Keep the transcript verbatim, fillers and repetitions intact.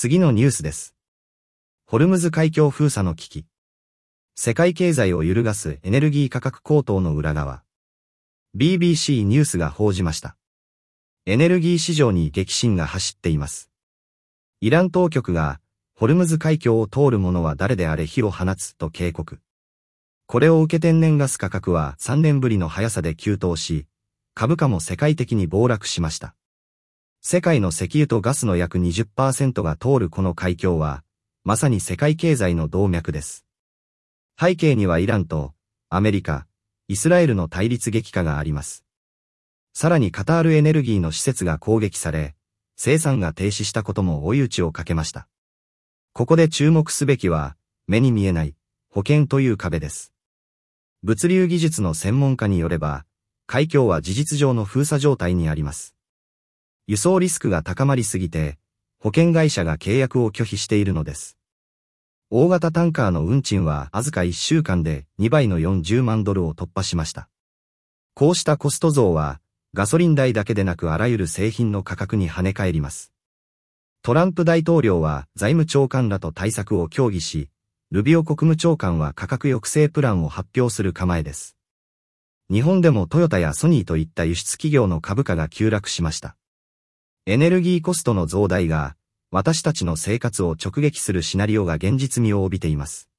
次のニュースです。ホルムズ海峡封鎖の危機。世界経済を揺るがすエネルギー価格高騰の裏側。ビービーシー ニュースが報じました。エネルギー市場に激震が走っています。イラン当局が、ホルムズ海峡を通る者は誰であれ火を放つと警告。これを受け天然ガス価格はさんねんぶりの速さで急騰し、株価も世界的に暴落しました。世界の石油とガスの約 にじゅっパーセント が通るこの海峡は、まさに世界経済の動脈です。背景にはイランとアメリカ、イスラエルの対立激化があります。さらにカタールエネルギーの施設が攻撃され、生産が停止したことも追い打ちをかけました。ここで注目すべきは、目に見えない保険という壁です。物流技術の専門家によれば、海峡は事実上の封鎖状態にあります。輸送リスクが高まりすぎて、保険会社が契約を拒否しているのです。大型タンカーの運賃はわずかいっしゅうかんでにばいのよんじゅうまんドルを突破しました。こうしたコスト増は、ガソリン代だけでなくあらゆる製品の価格に跳ね返ります。トランプ大統領は財務長官らと対策を協議し、ルビオ国務長官は価格抑制プランを発表する構えです。日本でもトヨタやソニーといった輸出企業の株価が急落しました。エネルギーコストの増大が、私たちの生活を直撃するシナリオが現実味を帯びています。